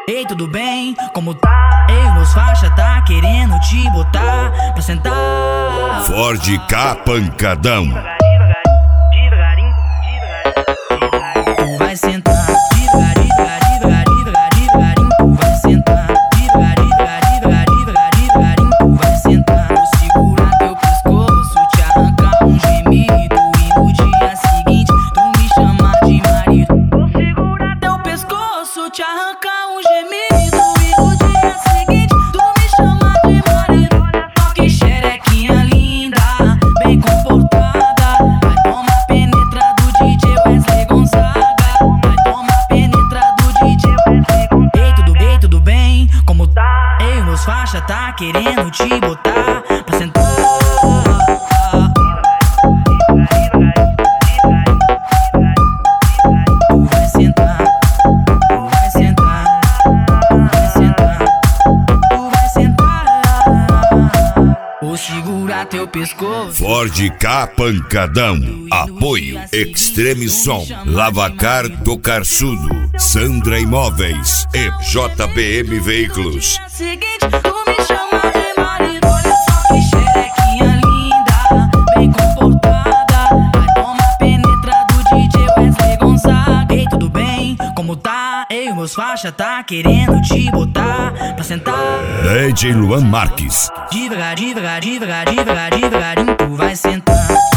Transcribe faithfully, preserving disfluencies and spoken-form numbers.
Ei, tudo bem? Como tá? Ei, meus faixa tá querendo te botar pra sentar. Ford Ka Pancadão. Devagarinho, devagarinho, tu vai sentar. Devagarinho, devagarinho, devagarinho, tu vai sentar. Devagarinho, devagarinho, devagarinho, tu vai sentar. Vou segurar teu pescoço, te arrancar um gemido e no dia seguinte tu me chamar de marido. Vou segurar teu pescoço, te arrancar um gemido e no dia seguinte tu me chamar de marido. Olha só que xerequinha linda, bem comportada. Vai tomar penetra do D J Wesley Gonzaga. Vai tomar penetra do D J Wesley Gonzaga. Ei, tudo bem, tudo bem? Como tá? Ei, meus faixa tá querendo te botar pra sentar. Tu vai sentar, tu vai sentar, tu vai sentar, tu vai sentar. Vou segurar teu pescoço. Ford Ka Pancadão. Apoio Extreme Som, Lavacar do Carçudo, Sandra Imóveis e J B M Veículos. Seguinte, tu me chama de marido. Olha só que xerequinha linda, bem comportada. Vai tomar penetra do D J Wesley Gonzaga. Ei, tudo bem? Como tá? Ei, meus faixa tá querendo te botar pra sentar. D J Luan Marques. Devagar, devagar, devagar, devagar, devagarinho, tu vai sentar.